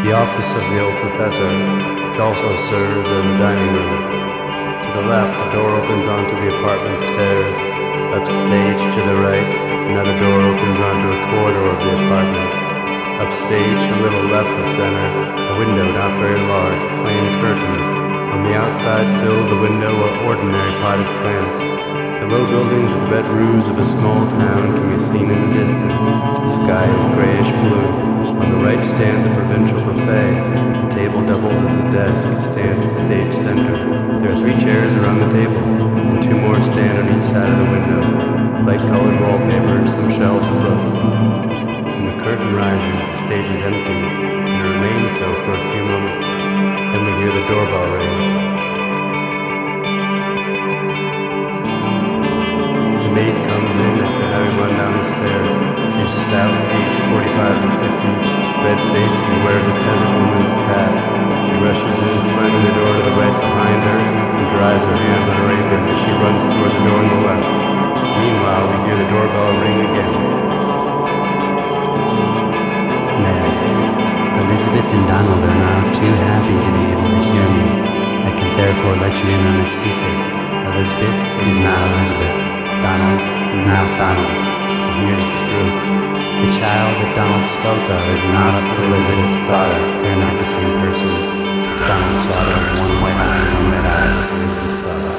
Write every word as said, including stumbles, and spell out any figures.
The office of the old professor, which also serves as a dining room. To the left, a door opens onto the apartment stairs. Upstage to the right, another door opens onto a corridor of the apartment. Upstage, a little left of center, a window not very large, plain curtains. On the outside sill of the window are ordinary potted plants. The low buildings with red roofs of a small town can be seen in the distance. The sky is grayish blue. On the right stands a provincial buffet. The table doubles as a desk, stands at stage center. There are three chairs around the table, and two more stand on each side of the window. Light-colored wallpaper, some shelves of books. When the curtain rises, the stage is empty, and it remains so for a few moments. Then we hear the doorbell ring. The maid comes in after having run down the stairs. She's stout, aged forty-five to fifty, red-faced, and wears a peasant woman's cap. She rushes in, slamming the door to the right behind her, and dries her hands on her apron as she runs toward the door on the left. Meanwhile, we hear the doorbell ring again. Mary, Elizabeth and Donald are now too happy to be able to hear me. I can therefore let you in on a secret. Elizabeth is not Elizabeth. Donald, not Donald. And here's the proof. The child that Donald spoke of is not Elizabeth's daughter. They're not the same person. Donald's daughter has one white eye and one red eye. Elizabeth's daughter